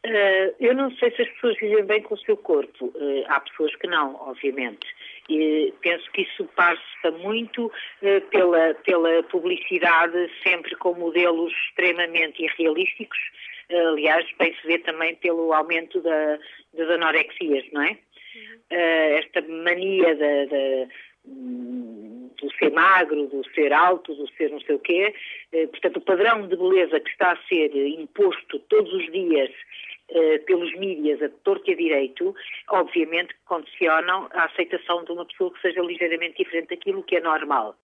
Eu não sei se as pessoas vivem bem com o seu corpo. Há pessoas que não, obviamente. E penso que isso passa muito pela publicidade, sempre com modelos extremamente irrealísticos. Aliás, bem se vê também pelo aumento das anorexias, não é? Esta mania do ser magro, do ser alto, do ser não sei o quê. Portanto, o padrão de beleza que está a ser imposto todos os dias pelos mídias a torto e a direito, obviamente condicionam a aceitação de uma pessoa que seja ligeiramente diferente daquilo que é normal.